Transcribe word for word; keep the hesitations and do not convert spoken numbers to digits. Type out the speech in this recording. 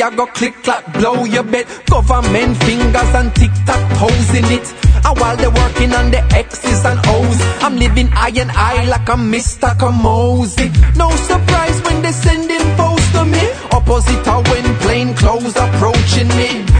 I go click clack blow your bet. Government fingers and tic tac toes in it. And while they're working on the X's and O's, I'm living eye and eye like I'm Mister Kamosi. No surprise when they sending foes to me. Opposite her when plain clothes approaching me.